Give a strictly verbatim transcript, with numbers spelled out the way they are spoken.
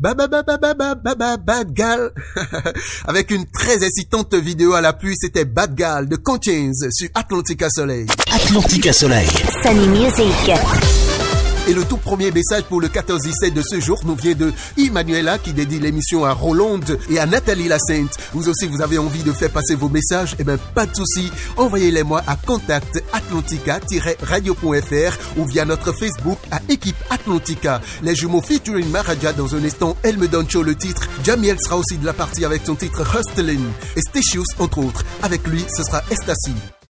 Ba ba ba ba ba ba ba ba Bad Gal. Avec une très excitante vidéo à l'appui, c'était Bad Gal de Conscience sur Atlantica Soleil. Atlantica Soleil. Sunny Music. Et le tout premier message pour le quatorze dix-sept de ce jour nous vient de Emmanuela qui dédie l'émission à Rolande et à Nathalie Lassente. Vous aussi, vous avez envie de faire passer vos messages? Eh ben, pas de souci. Envoyez-les moi à contact atlantica tiret radio point f r ou via notre Facebook à Équipe Atlantica. Les jumeaux featuring Maraja dans un instant, elle me donne chaud le titre. Jamiel sera aussi de la partie avec son titre Hustlin'. Et Stecious, entre autres. Avec lui, ce sera Ecstasy.